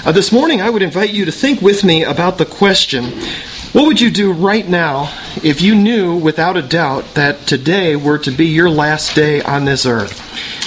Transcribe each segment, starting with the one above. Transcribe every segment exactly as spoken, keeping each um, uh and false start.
Uh, this morning, I would invite you to think with me about the question, what would you do right now if you knew without a doubt that today were to be your last day on this earth?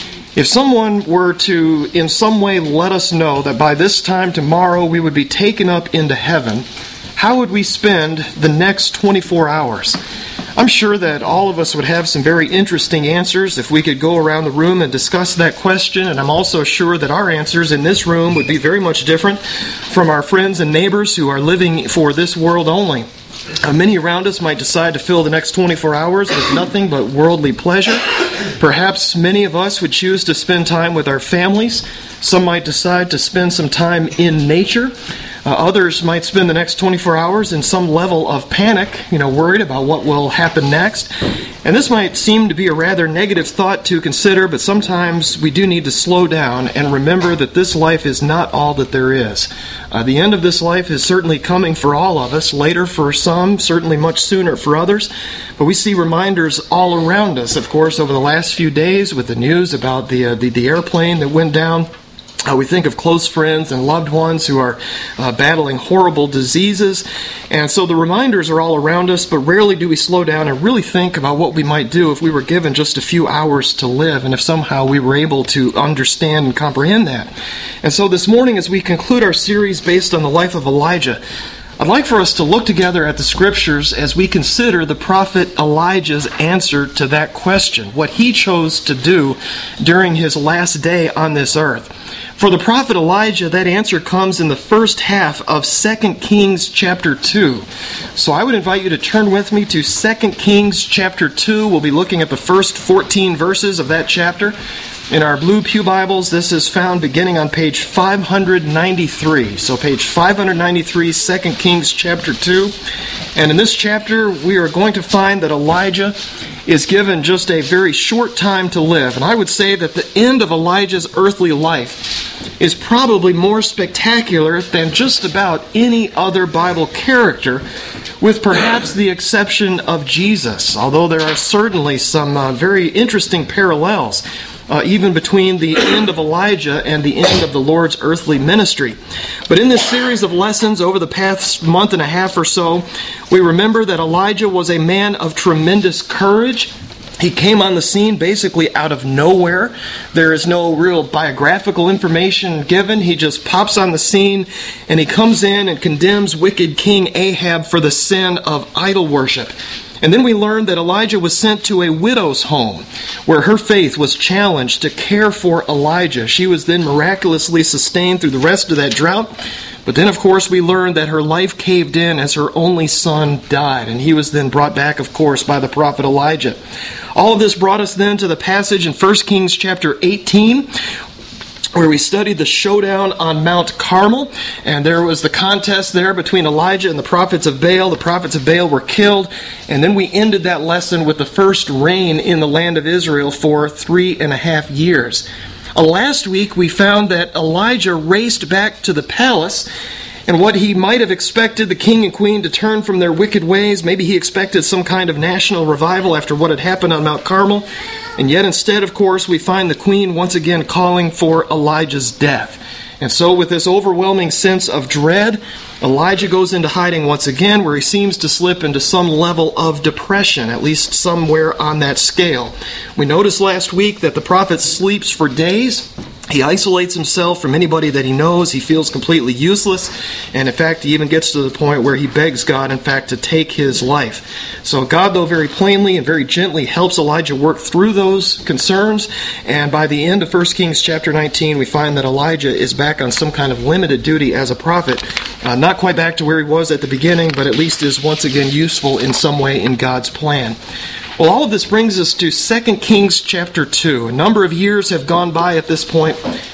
If someone were to in some way let us know that by this time tomorrow we would be taken up into heaven, how would we spend the next twenty-four hours? I'm sure that all of us would have some very interesting answers if we could go around the room and discuss that question, and I'm also sure that our answers in this room would be very much different from our friends and neighbors who are living for this world only. Uh, many around us might decide to fill the next twenty-four hours with nothing but worldly pleasure. Perhaps many of us would choose to spend time with our families. Some might decide to spend some time in nature. Uh, others might spend the next twenty-four hours in some level of panic, you know, worried about what will happen next. And this might seem to be a rather negative thought to consider, but sometimes we do need to slow down and remember that this life is not all that there is. Uh, the end of this life is certainly coming for all of us, later for some, certainly much sooner for others. But we see reminders all around us, of course, over the last few days with the news about the uh, the, the airplane that went down. Uh, we think of close friends and loved ones who are uh, battling horrible diseases. And so the reminders are all around us, but rarely do we slow down and really think about what we might do if we were given just a few hours to live, and if somehow we were able to understand and comprehend that. And so this morning, as we conclude our series based on the life of Elijah, I'd like for us to look together at the Scriptures as we consider the prophet Elijah's answer to that question, what he chose to do during his last day on this earth. For the prophet Elijah, that answer comes in the first half of Second Kings chapter two. So I would invite you to turn with me to Second Kings chapter two. We'll be looking at the first fourteen verses of that chapter. In our blue pew Bibles, this is found beginning on page five hundred ninety-three. So page five hundred ninety-three, Second Kings chapter two. And in this chapter, we are going to find that Elijah is given just a very short time to live. And I would say that the end of Elijah's earthly life is probably more spectacular than just about any other Bible character, with perhaps the exception of Jesus, although there are certainly some uh, very interesting parallels Uh, even between the end of Elijah and the end of the Lord's earthly ministry. But in this series of lessons over the past month and a half or so, we remember that Elijah was a man of tremendous courage. He came on the scene basically out of nowhere. There is no real biographical information given. He just pops on the scene, and he comes in and condemns wicked King Ahab for the sin of idol worship. And then we learned that Elijah was sent to a widow's home where her faith was challenged to care for Elijah. She was then miraculously sustained through the rest of that drought. But then, of course, we learned that her life caved in as her only son died. And he was then brought back, of course, by the prophet Elijah. All of this brought us then to the passage in First Kings chapter eighteen, where we studied the showdown on Mount Carmel, and there was the contest there between Elijah and the prophets of Baal. The prophets of Baal were killed, and then we ended that lesson with the first rain in the land of Israel for three and a half years. Uh, last week we found that Elijah raced back to the palace, and what he might have expected the king and queen to turn from their wicked ways. Maybe he expected some kind of national revival after what had happened on Mount Carmel. And yet instead, of course, we find the queen once again calling for Elijah's death. And so with this overwhelming sense of dread, Elijah goes into hiding once again, where he seems to slip into some level of depression, at least somewhere on that scale. We noticed last week that the prophet sleeps for days. He isolates himself from anybody that he knows. He feels completely useless. And in fact, he even gets to the point where he begs God, in fact, to take his life. So God, though, very plainly and very gently helps Elijah work through those concerns. And by the end of First Kings chapter nineteen, we find that Elijah is back on some kind of limited duty as a prophet. Uh, not quite back to where he was at the beginning, but at least is once again useful in some way in God's plan. Well, all of this brings us to Second Kings chapter two. A number of years have gone by at this point.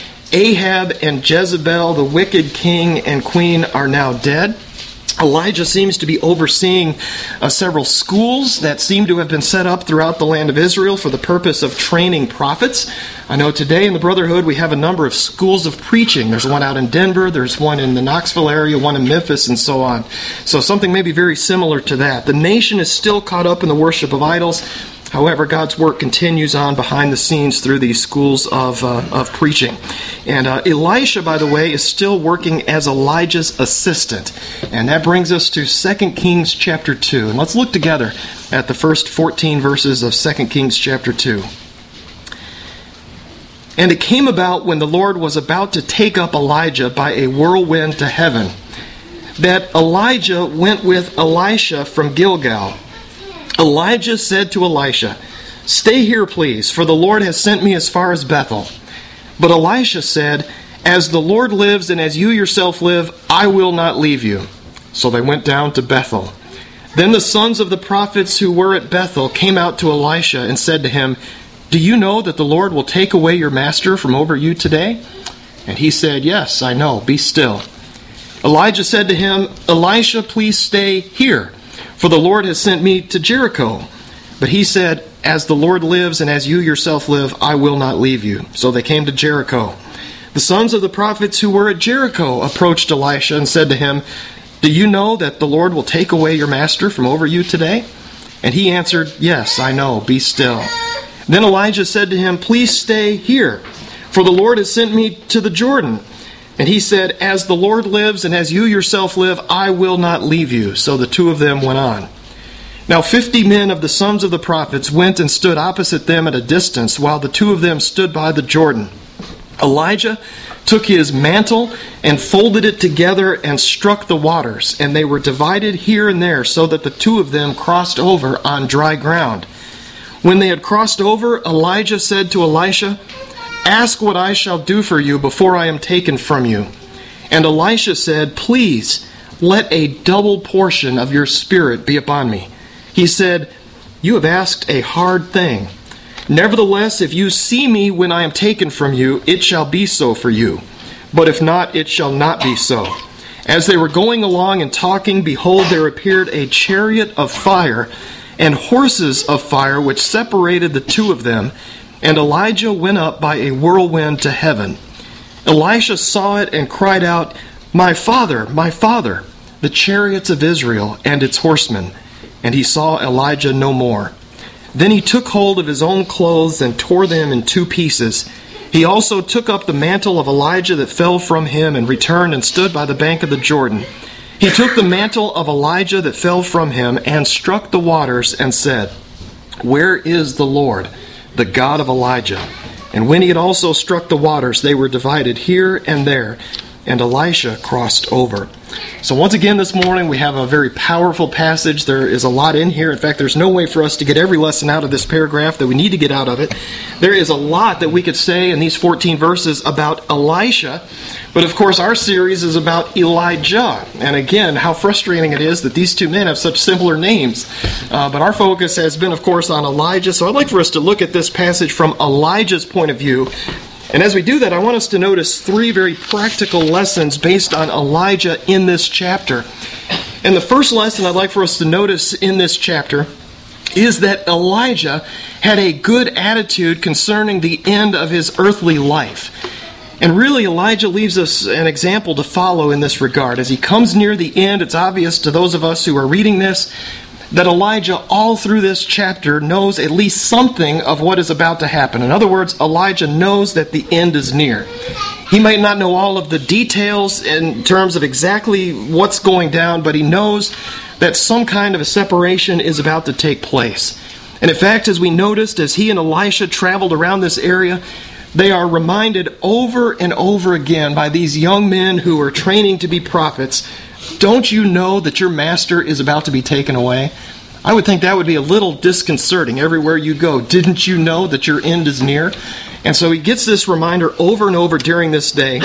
Ahab and Jezebel, the wicked king and queen, are now dead. Elijah seems to be overseeing uh, several schools that seem to have been set up throughout the land of Israel for the purpose of training prophets. I know today in the Brotherhood we have a number of schools of preaching. There's one out in Denver, there's one in the Knoxville area, one in Memphis, and so on. So something maybe very similar to that. The nation is still caught up in the worship of idols. However, God's work continues on behind the scenes through these schools of uh, of preaching. And uh, Elisha, by the way, is still working as Elijah's assistant. And that brings us to Second Kings chapter two. And let's look together at the first fourteen verses of Second Kings chapter two. And it came about when the Lord was about to take up Elijah by a whirlwind to heaven, that Elijah went with Elisha from Gilgal. Elijah said to Elisha, "Stay here, please, for the Lord has sent me as far as Bethel." But Elisha said, "As the Lord lives and as you yourself live, I will not leave you." So they went down to Bethel. Then the sons of the prophets who were at Bethel came out to Elisha and said to him, "Do you know that the Lord will take away your master from over you today?" And he said, "Yes, I know. Be still." Elijah said to him, "Elisha, please stay here, for the Lord has sent me to Jericho." But he said, "As the Lord lives and as you yourself live, I will not leave you." So they came to Jericho. The sons of the prophets who were at Jericho approached Elisha and said to him, "Do you know that the Lord will take away your master from over you today?" And he answered, "Yes, I know. Be still." Then Elijah said to him, "Please stay here, for the Lord has sent me to the Jordan." And he said, "As the Lord lives and as you yourself live, I will not leave you." So the two of them went on. Now fifty men of the sons of the prophets went and stood opposite them at a distance, while the two of them stood by the Jordan. Elijah took his mantle and folded it together and struck the waters, and they were divided here and there, so that the two of them crossed over on dry ground. When they had crossed over, Elijah said to Elisha, "Ask what I shall do for you before I am taken from you." And Elisha said, "Please, let a double portion of your spirit be upon me." He said, "You have asked a hard thing. Nevertheless, if you see me when I am taken from you, it shall be so for you. But if not, it shall not be so." As they were going along and talking, behold, there appeared a chariot of fire and horses of fire, which separated the two of them. And Elijah went up by a whirlwind to heaven. Elisha saw it and cried out, "My father, my father, the chariots of Israel and its horsemen." And he saw Elijah no more. Then he took hold of his own clothes and tore them in two pieces. He also took up the mantle of Elijah that fell from him and returned and stood by the bank of the Jordan. He took the mantle of Elijah that fell from him and struck the waters and said, "Where is the Lord, the God of Elijah?" And when he had also struck the waters, they were divided here and there, and Elisha crossed over. So once again this morning we have a very powerful passage. There is a lot in here. In fact, there's no way for us to get every lesson out of this paragraph that we need to get out of it. There is a lot that we could say in these fourteen verses about Elisha. But of course our series is about Elijah. And again, how frustrating it is that these two men have such similar names. Uh, but our focus has been, of course, on Elijah. So I'd like for us to look at this passage from Elijah's point of view. And as we do that, I want us to notice three very practical lessons based on Elijah in this chapter. And the first lesson I'd like for us to notice in this chapter is that Elijah had a good attitude concerning the end of his earthly life. And really, Elijah leaves us an example to follow in this regard. As he comes near the end, it's obvious to those of us who are reading this that Elijah, all through this chapter, knows at least something of what is about to happen. In other words, Elijah knows that the end is near. He might not know all of the details in terms of exactly what's going down, but he knows that some kind of a separation is about to take place. And in fact, as we noticed, as he and Elisha traveled around this area, they are reminded over and over again by these young men who are training to be prophets, "Don't you know that your master is about to be taken away?" I would think that would be a little disconcerting everywhere you go. Didn't you know that your end is near? And so he gets this reminder over and over during this day.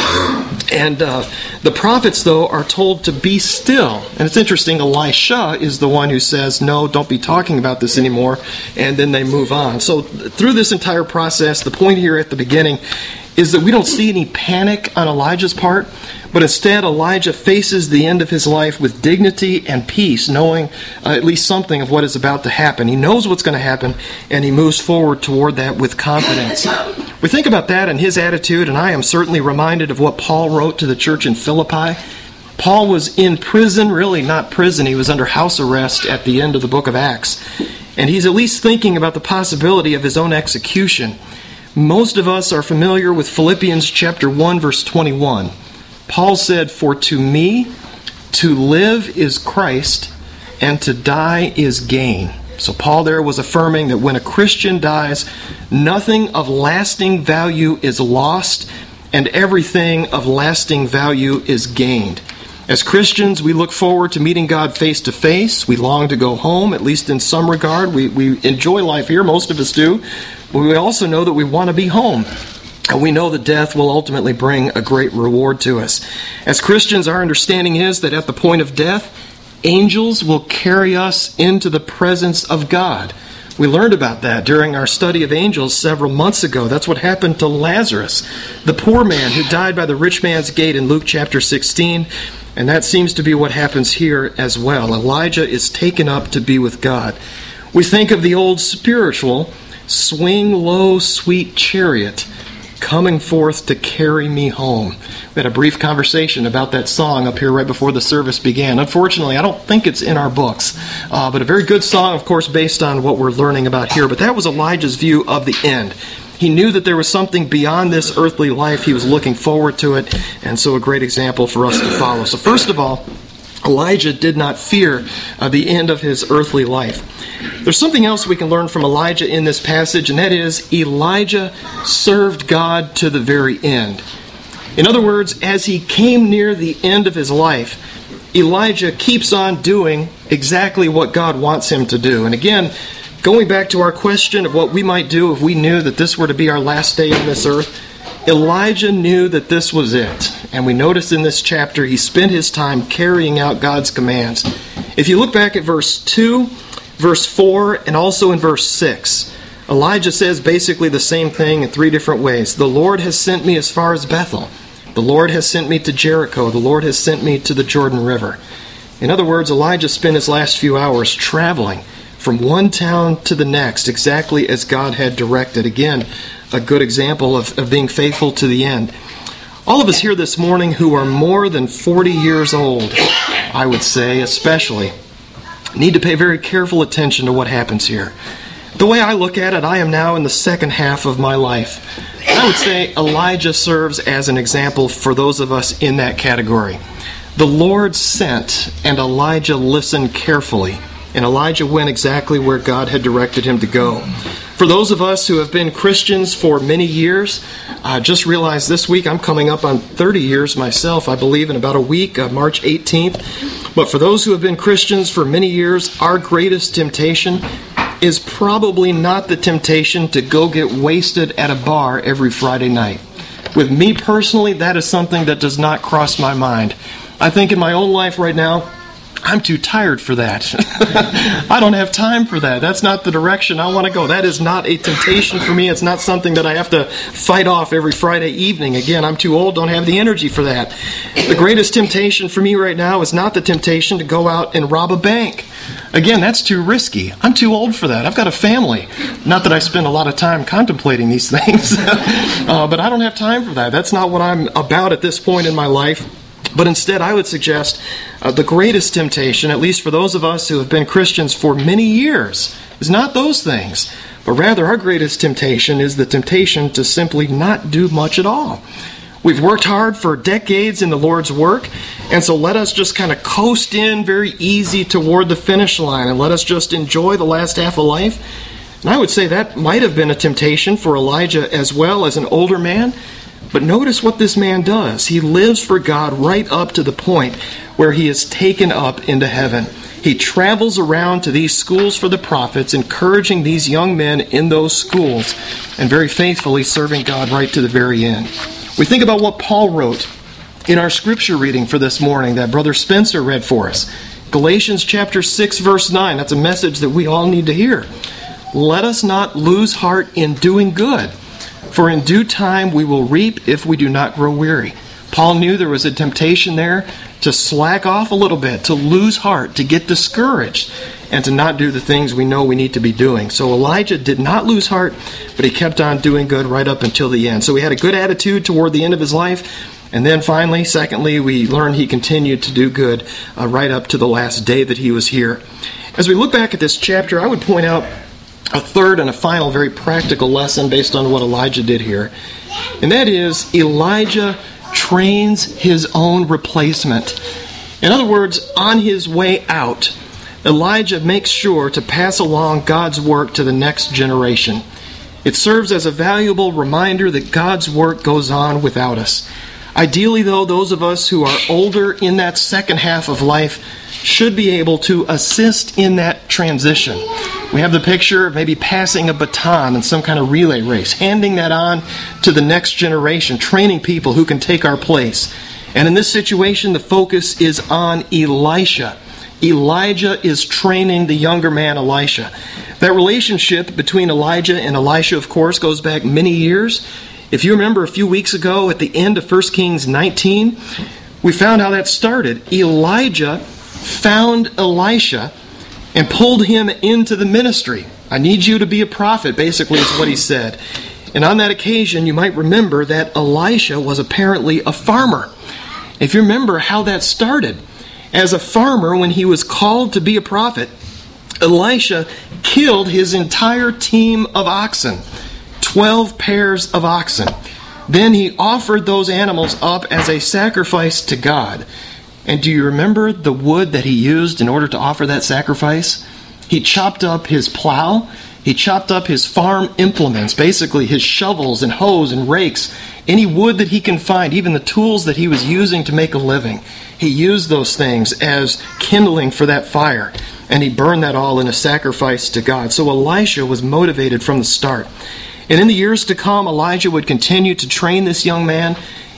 And uh, the prophets, though, are told to be still. And it's interesting, Elisha is the one who says, "No, don't be talking about this anymore." And then they move on. So through this entire process, the point here at the beginning is that we don't see any panic on Elijah's part, but instead Elijah faces the end of his life with dignity and peace, knowing uh, at least something of what is about to happen. He knows what's going to happen, and he moves forward toward that with confidence. We think about that and his attitude, and I am certainly reminded of what Paul wrote to the church in Philippi. Paul was in prison, really not prison, he was under house arrest at the end of the book of Acts. and he's at least thinking about the possibility of his own execution. Most of us are familiar with Philippians chapter one, verse twenty-one. Paul said, "For to me, to live is Christ, and to die is gain." So Paul there was affirming that when a Christian dies, nothing of lasting value is lost, and everything of lasting value is gained. As Christians, we look forward to meeting God face to face. We long to go home, at least in some regard. We, we enjoy life here, most of us do. But we also know that we want to be home. And we know that death will ultimately bring a great reward to us. As Christians, our understanding is that at the point of death, angels will carry us into the presence of God. We learned about that during our study of angels several months ago. That's what happened to Lazarus, the poor man who died by the rich man's gate in Luke chapter sixteen. And that seems to be what happens here as well. Elijah is taken up to be with God. We think of the old spiritual, "Swing low, sweet chariot, coming forth to carry me home." We had a brief conversation about that song up here right before the service began. Unfortunately, I don't think it's in our books, uh, but a very good song, of course, based on what we're learning about here. But that was Elijah's view of the end. He knew that there was something beyond this earthly life. He was looking forward to it, and so a great example for us to follow. So first of all, Elijah did not fear uh, the end of his earthly life. There's something else we can learn from Elijah in this passage, and that is Elijah served God to the very end. In other words, as he came near the end of his life, Elijah keeps on doing exactly what God wants him to do. And again, going back to our question of what we might do if we knew that this were to be our last day on this earth, Elijah knew that this was it. And we notice in this chapter, he spent his time carrying out God's commands. If you look back at verse two, verse four, and also in verse six, Elijah says basically the same thing in three different ways. The Lord has sent me as far as Bethel. The Lord has sent me to Jericho. The Lord has sent me to the Jordan River. In other words, Elijah spent his last few hours traveling from one town to the next, exactly as God had directed. Again, a good example of, of being faithful to the end. All of us here this morning who are more than forty years old, I would say especially, need to pay very careful attention to what happens here. The way I look at it, I am now in the second half of my life. I would say Elijah serves as an example for those of us in that category. The Lord sent, and Elijah listened carefully. And Elijah went exactly where God had directed him to go. For those of us who have been Christians for many years, uh, just realized this week I'm coming up on thirty years myself, I believe, in about a week, uh, March eighteenth. But for those who have been Christians for many years, our greatest temptation is probably not the temptation to go get wasted at a bar every Friday night. With me personally, that is something that does not cross my mind. I think in my own life right now, I'm too tired for that. I don't have time for that. That's not the direction I want to go. That is not a temptation for me. It's not something that I have to fight off every Friday evening. Again, I'm too old, don't have the energy for that. The greatest temptation for me right now is not the temptation to go out and rob a bank. Again, that's too risky. I'm too old for that. I've got a family. Not that I spend a lot of time contemplating these things, uh, but I don't have time for that. That's not what I'm about at this point in my life. But instead, I would suggest uh, the greatest temptation, at least for those of us who have been Christians for many years, is not those things. But rather, our greatest temptation is the temptation to simply not do much at all. We've worked hard for decades in the Lord's work, and so let us just kind of coast in very easy toward the finish line, and let us just enjoy the last half of life. And I would say that might have been a temptation for Elijah as well as an older man. But notice what this man does. He lives for God right up to the point where he is taken up into heaven. He travels around to these schools for the prophets, encouraging these young men in those schools, and very faithfully serving God right to the very end. We think about what Paul wrote in our scripture reading for this morning that Brother Spencer read for us. Galatians chapter six, verse nine. That's a message that we all need to hear. Let us not lose heart in doing good, for in due time we will reap if we do not grow weary. Paul knew there was a temptation there to slack off a little bit, to lose heart, to get discouraged, and to not do the things we know we need to be doing. So Elijah did not lose heart, but he kept on doing good right up until the end. So he had a good attitude toward the end of his life. And then finally, secondly, we learn he continued to do good uh, right up to the last day that he was here. As we look back at this chapter, I would point out a third and a final very practical lesson based on what Elijah did here. And that is, Elijah trains his own replacement. In other words, on his way out, Elijah makes sure to pass along God's work to the next generation. It serves as a valuable reminder that God's work goes on without us. Ideally, though, those of us who are older in that second half of life should be able to assist in that transition. We have the picture of maybe passing a baton in some kind of relay race, handing that on to the next generation, training people who can take our place. And in this situation, the focus is on Elisha. Elijah is training the younger man, Elisha. That relationship between Elijah and Elisha, of course, goes back many years. If you remember a few weeks ago at the end of First Kings nineteen, we found how that started. Elijah found Elisha and pulled him into the ministry. I need you to be a prophet, basically is what he said. And on that occasion, you might remember that Elisha was apparently a farmer. If you remember how that started, as a farmer, when he was called to be a prophet, Elisha killed his entire team of oxen, twelve pairs of oxen. Then he offered those animals up as a sacrifice to God. And do you remember the wood that he used in order to offer that sacrifice? He chopped up his plow. He chopped up his farm implements, basically his shovels and hoes and rakes, any wood that he can find, even the tools that he was using to make a living. He used those things as kindling for that fire, and he burned that all in a sacrifice to God. So Elisha was motivated from the start. And in the years to come, Elijah would continue to train this young man.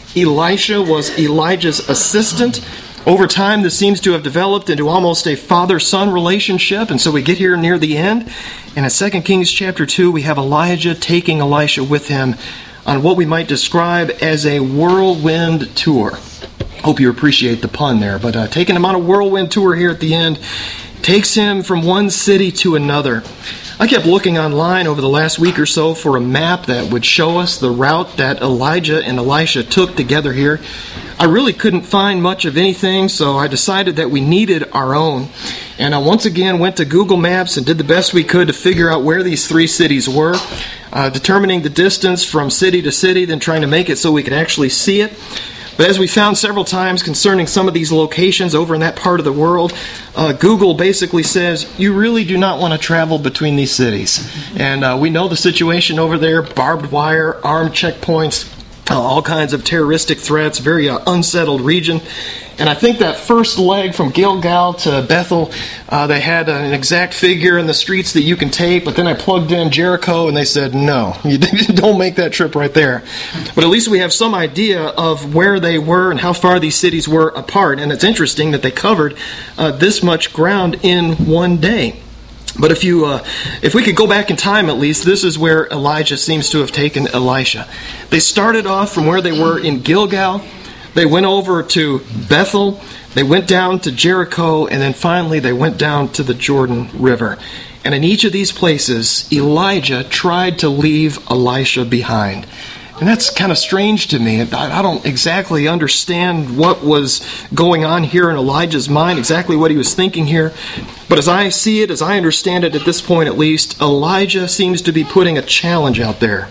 Elisha was Elijah's assistant. Over time, this seems to have developed into almost a father-son relationship, and so we get here near the end. And in Second Kings chapter two, we have Elijah taking Elisha with him on what we might describe as a whirlwind tour. Hope you appreciate the pun there, but uh, taking him on a whirlwind tour here at the end takes him from one city to another. I kept looking online over the last week or so for a map that would show us the route that Elijah and Elisha took together here. I really couldn't find much of anything, so I decided that we needed our own. And I once again went to Google Maps and did the best we could to figure out where these three cities were, uh, determining the distance from city to city, then trying to make it so we could actually see it. But as we found several times concerning some of these locations over in that part of the world, uh, Google basically says, you really do not want to travel between these cities. And uh, we know the situation over there, barbed wire, armed checkpoints, uh, all kinds of terroristic threats, very uh, unsettled region. And I think that first leg from Gilgal to Bethel, uh, they had an exact figure in the streets that you can take, but then I plugged in Jericho and they said, no, you don't make that trip right there. But at least we have some idea of where they were and how far these cities were apart. And it's interesting that they covered uh, this much ground in one day. But if you, uh, if we could go back in time at least, this is where Elijah seems to have taken Elisha. They started off from where they were in Gilgal. They went over to Bethel, they went down to Jericho, and then finally they went down to the Jordan River. And in each of these places, Elijah tried to leave Elisha behind. And that's kind of strange to me. I don't exactly understand what was going on here in Elijah's mind, exactly what he was thinking here. But as I see it, as I understand it at this point at least, Elijah seems to be putting a challenge out there.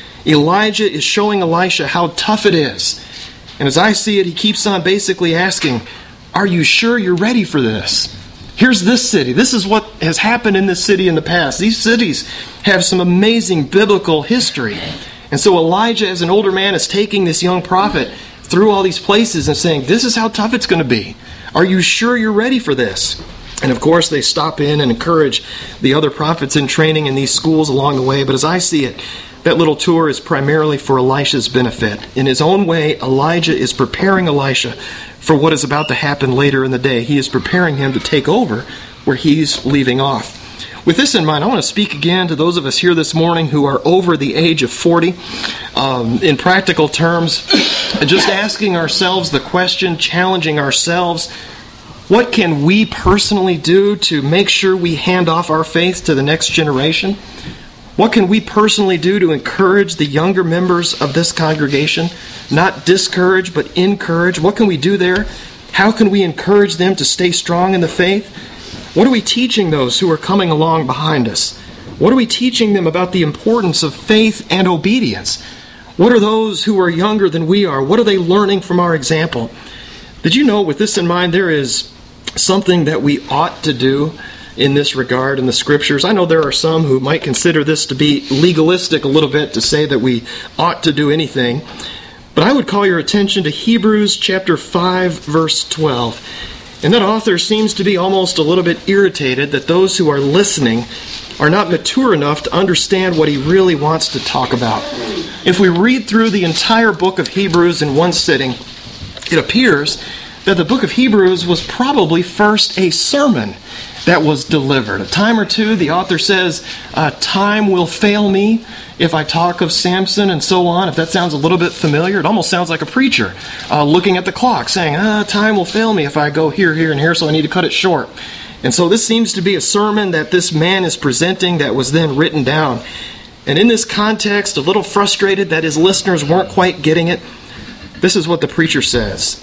Elijah is showing Elisha how tough it is. And as I see it, he keeps on basically asking, are you sure you're ready for this? Here's this city. This is what has happened in this city in the past. These cities have some amazing biblical history. And so Elijah, as an older man, is taking this young prophet through all these places and saying, this is how tough it's going to be. Are you sure you're ready for this? And of course, they stop in and encourage the other prophets in training in these schools along the way. But as I see it, that little tour is primarily for Elisha's benefit. In his own way, Elijah is preparing Elisha for what is about to happen later in the day. He is preparing him to take over where he's leaving off. With this in mind, I want to speak again to those of us here this morning who are over the age of forty. Um, in practical terms, just asking ourselves the question, challenging ourselves, what can we personally do to make sure we hand off our faith to the next generation? What can we personally do to encourage the younger members of this congregation? Not discourage, but encourage. What can we do there? How can we encourage them to stay strong in the faith? What are we teaching those who are coming along behind us? What are we teaching them about the importance of faith and obedience? What are those who are younger than we are? What are they learning from our example? Did you know, with this in mind, there is something that we ought to do in this regard in the Scriptures? I know there are some who might consider this to be legalistic a little bit, to say that we ought to do anything. But I would call your attention to Hebrews chapter five, verse twelve. And that author seems to be almost a little bit irritated that those who are listening are not mature enough to understand what he really wants to talk about. If we read through the entire book of Hebrews in one sitting, it appears that the book of Hebrews was probably first a sermon that was delivered. A time or two, the author says, uh, time will fail me if I talk of Samson and so on. If that sounds a little bit familiar, it almost sounds like a preacher uh, looking at the clock saying, ah, time will fail me if I go here, here, and here, so I need to cut it short. And so this seems to be a sermon that this man is presenting that was then written down. And in this context, a little frustrated that his listeners weren't quite getting it, this is what the preacher says.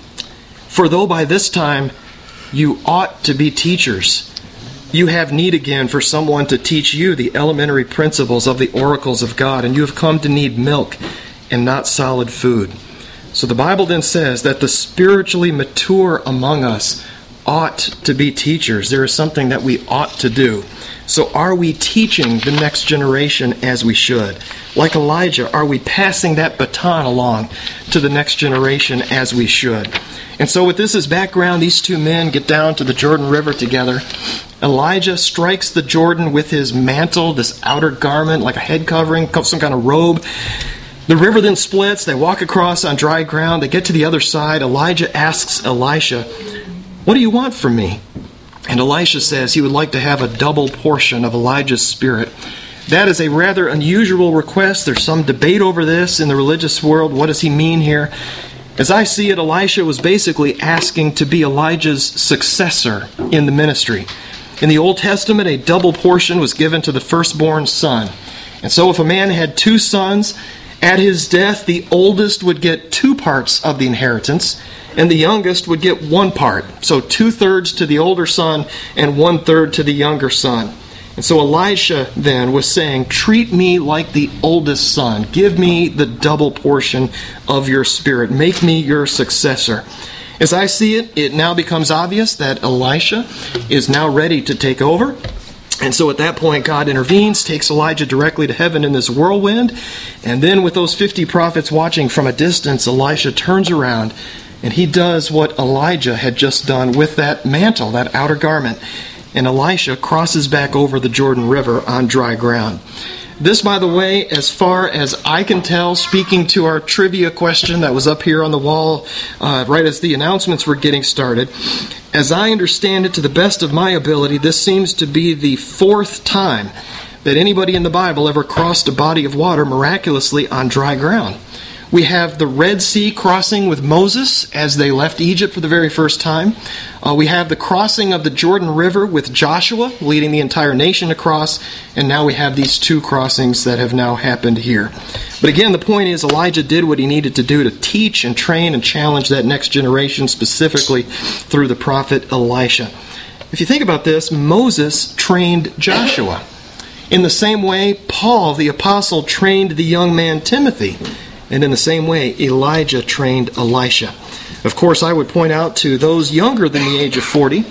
For though by this time you ought to be teachers, you have need again for someone to teach you the elementary principles of the oracles of God, and you have come to need milk and not solid food. So the Bible then says that the spiritually mature among us ought to be teachers. There is something that we ought to do. So are we teaching the next generation as we should? Like Elijah, are we passing that baton along to the next generation as we should? And so with this as background, these two men get down to the Jordan River together. Elijah strikes the Jordan with his mantle, this outer garment, like a head covering, some kind of robe. The river then splits. They walk across on dry ground. They get to the other side. Elijah asks Elisha, "What do you want from me?" And Elisha says he would like to have a double portion of Elijah's spirit. That is a rather unusual request. There's some debate over this in the religious world. What does he mean here? As I see it, Elisha was basically asking to be Elijah's successor in the ministry. In the Old Testament, a double portion was given to the firstborn son. And so if a man had two sons, at his death, the oldest would get two parts of the inheritance, and the youngest would get one part. So two-thirds to the older son and one-third to the younger son. And so Elisha then was saying, treat me like the oldest son. Give me the double portion of your spirit. Make me your successor. As I see it, it now becomes obvious that Elisha is now ready to take over. And so at that point, God intervenes, takes Elijah directly to heaven in this whirlwind. And then with those fifty prophets watching from a distance, Elisha turns around and he does what Elijah had just done with that mantle, that outer garment. And Elisha crosses back over the Jordan River on dry ground. This, by the way, as far as I can tell, speaking to our trivia question that was up here on the wall uh, right as the announcements were getting started, as I understand it to the best of my ability, this seems to be the fourth time that anybody in the Bible ever crossed a body of water miraculously on dry ground. We have the Red Sea crossing with Moses as they left Egypt for the very first time. Uh, we have the crossing of the Jordan River with Joshua leading the entire nation across. And now we have these two crossings that have now happened here. But again, the point is Elijah did what he needed to do to teach and train and challenge that next generation, specifically through the prophet Elisha. If you think about this, Moses trained Joshua. In the same way, Paul, the apostle, trained the young man Timothy. And in the same way, Elijah trained Elisha. Of course, I would point out to those younger than the age of forty,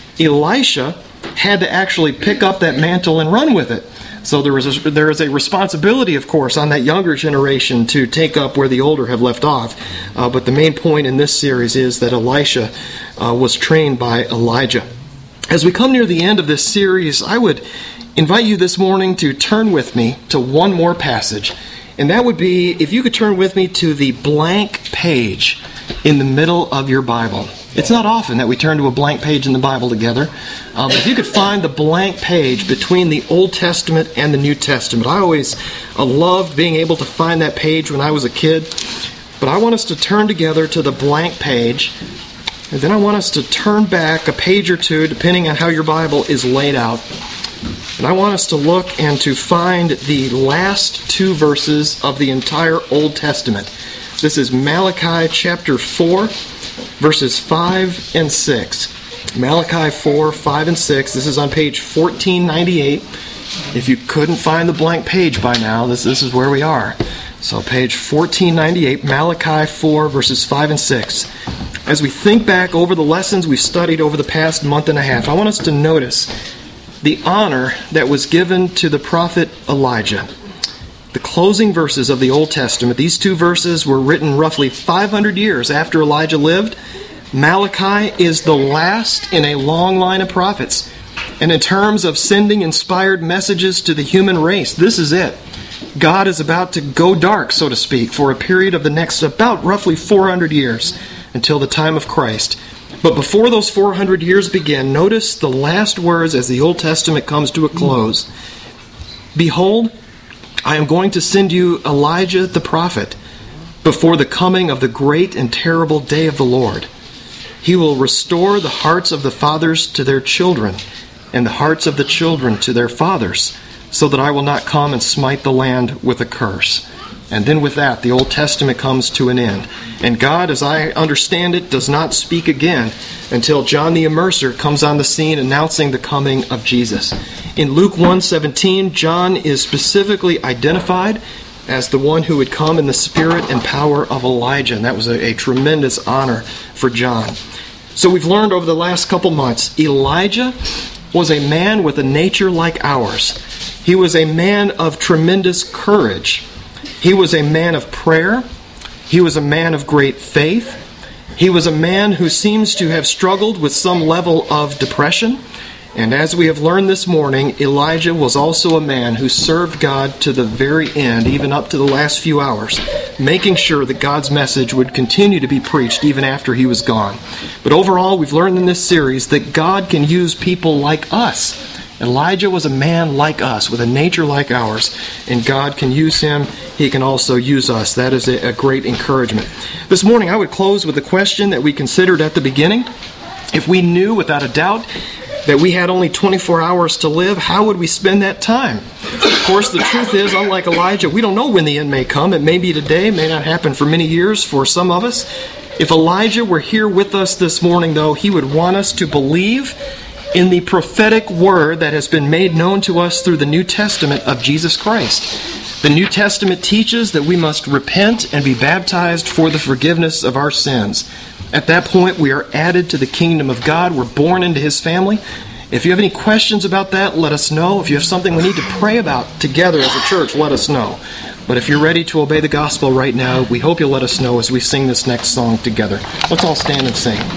Elisha had to actually pick up that mantle and run with it. So there is a, there is a responsibility, of course, on that younger generation to take up where the older have left off. Uh, but the main point in this series is that Elisha uh, was trained by Elijah. As we come near the end of this series, I would invite you this morning to turn with me to one more passage. And that would be, if you could turn with me to the blank page in the middle of your Bible. It's not often that we turn to a blank page in the Bible together. Uh, but if you could find the blank page between the Old Testament and the New Testament. I always uh, loved being able to find that page when I was a kid. But I want us to turn together to the blank page. And then I want us to turn back a page or two, depending on how your Bible is laid out. And I want us to look and to find the last two verses of the entire Old Testament. This is Malachi chapter four, verses five and six. Malachi four, five, and six. This is on page fourteen ninety-eight. If you couldn't find the blank page by now, this, this is where we are. So page fourteen ninety-eight, Malachi four, verses five and six. As we think back over the lessons we've studied over the past month and a half, I want us to notice the honor that was given to the prophet Elijah. The closing verses of the Old Testament, these two verses were written roughly five hundred years after Elijah lived. Malachi is the last in a long line of prophets. And in terms of sending inspired messages to the human race, this is it. God is about to go dark, so to speak, for a period of the next about roughly four hundred years until the time of Christ. But before those four hundred years begin, notice the last words as the Old Testament comes to a close. Behold, I am going to send you Elijah the prophet before the coming of the great and terrible day of the Lord. He will restore the hearts of the fathers to their children, and the hearts of the children to their fathers, so that I will not come and smite the land with a curse. And then with that, the Old Testament comes to an end. And God, as I understand it, does not speak again until John the Immerser comes on the scene announcing the coming of Jesus. In Luke one seventeen, John is specifically identified as the one who would come in the spirit and power of Elijah. And that was a, a tremendous honor for John. So we've learned over the last couple months, Elijah was a man with a nature like ours. He was a man of tremendous courage. He was a man of prayer. He was a man of great faith. He was a man who seems to have struggled with some level of depression. And as we have learned this morning, Elijah was also a man who served God to the very end, even up to the last few hours, making sure that God's message would continue to be preached even after he was gone. But overall, we've learned in this series that God can use people like us. Elijah was a man like us, with a nature like ours, and God can use him. He can also use us. That is a, a great encouragement. This morning, I would close with a question that we considered at the beginning. If we knew without a doubt that we had only twenty-four hours to live, how would we spend that time? Of course, the truth is, unlike Elijah, we don't know when the end may come. It may be today, may not happen for many years for some of us. If Elijah were here with us this morning, though, he would want us to believe in the prophetic word that has been made known to us through the New Testament of Jesus Christ. The New Testament teaches that we must repent and be baptized for the forgiveness of our sins. At that point, we are added to the kingdom of God. We're born into his family. If you have any questions about that, let us know. If you have something we need to pray about together as a church, let us know. But if you're ready to obey the gospel right now, we hope you'll let us know as we sing this next song together. Let's all stand and sing.